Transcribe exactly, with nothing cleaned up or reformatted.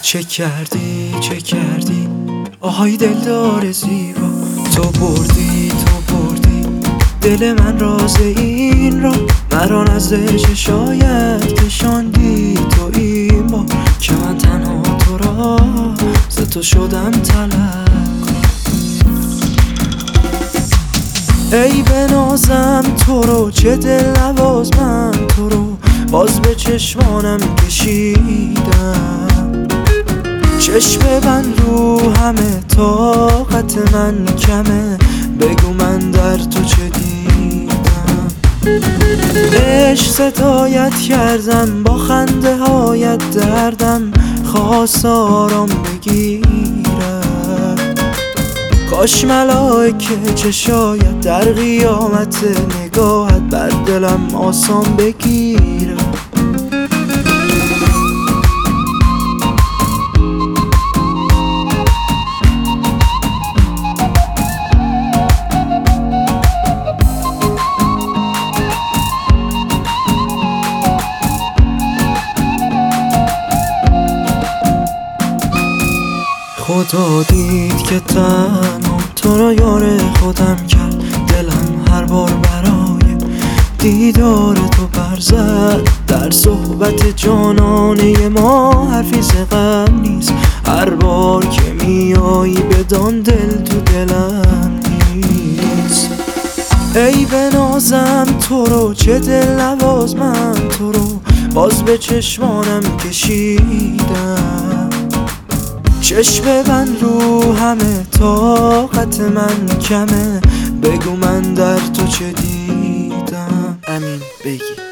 چه کردی چه کردی آهای دلدار زیبا، تو بردی تو بردی دل من راز این را، مرا نزد چشایت کشاندی تو این بار که من تنها تو را ز تو شدم طلب. ای بنازم تو رو چه دل نواز من تو رو باز به چشمانم کشیدم، چشم بند رو همه طاقت من کمه، بگو من در تو چه دیدم. عشق ستایت کردم با خنده هایت دردم خواست آرام بگیرم، کاش ملائکه چشایت در قیامت نگاهت بر دلم آسان بگیرم. خدا دید که تنها تو را یار خودم کرد، دلم هر بار برای دیدار تو برزد، در صحبت جانانه ما حرفی ز غم نیست، هر بار که میایی بدان دل تو دلم نیست. ای بنازم تو رو چه دل نواز من تو رو باز به چشمانم کشیدم، چشم بند رو همه طاقت من کمه، بگو من در تو چه دیدم. امین بگی